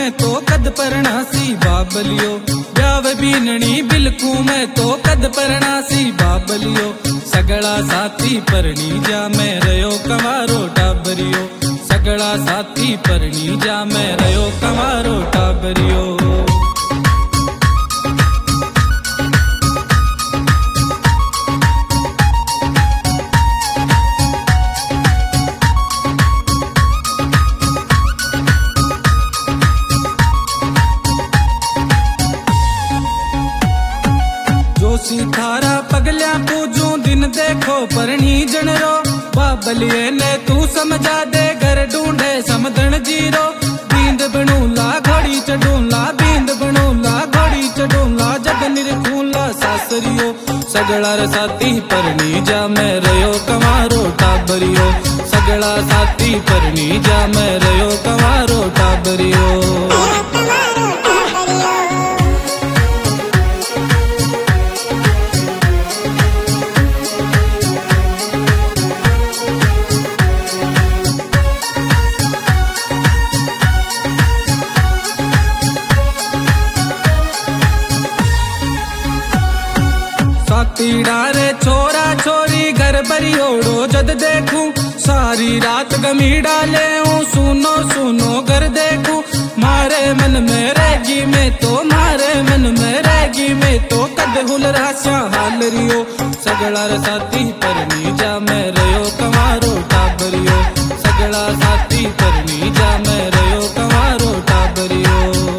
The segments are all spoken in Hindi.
मैं तो कद परणासी बाबलियो, ब्याव बीनणी बिलकू मैं तो कद परणासी बाबलियो। सगड़ा साथी परणी जा मैं रयो कमारो टाबरियो, सगड़ा साथी परणी जा मैं रयो कमारो टाबरियो। थारा पगल्या पूजू दिन देखो परणी जनरो, बाबलिए ने तू समझा दे घर ढूंढे समदन जीरो। बींद बनूला घोड़ी चढ़ूला, बींद बनूला घोड़ी चढ़ूला, जग निरखूला सासरियो। सगड़ा साथी परणी जा मैं रयो कमारो टाबरियो, सगड़ा साथी परणी जा मैं रयो कमारो टाबरियो। तीड़ारे छोरा छोरी घर बरियोड़ो जद देखूं, सारी रात गमी डाले हूँ सुनो सुनो घर देखूं। मारे मन में रहेगी मैं तो, मारे मन में रहेगी मैं तो, कद हुल रास्या हाल रियो। सगड़ा साथी परणी जा मैं रयो कमारो टाबरियो, सगड़ा साथी परणी जा मैं रयो कमारो टाबरियो।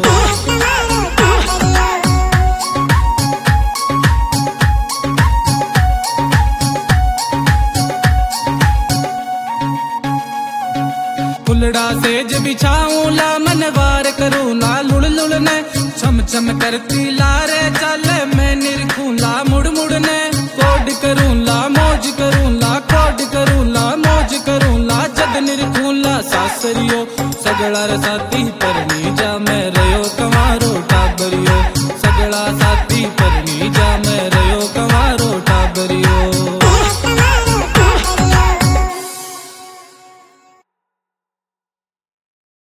फुलड़ा सेज बिछाऊं ला मनवार करूं ला लुड़ लुड़ ने, छम छम करती लारे चले मैं निरखूं ला मुड़ मुड़ ने। कोड करूं ला मौज करूं ला, कोड करूं ला मौज करूं ला, जग निरखूं ला सासरियो। सगड़ा साथी परणी जा मैं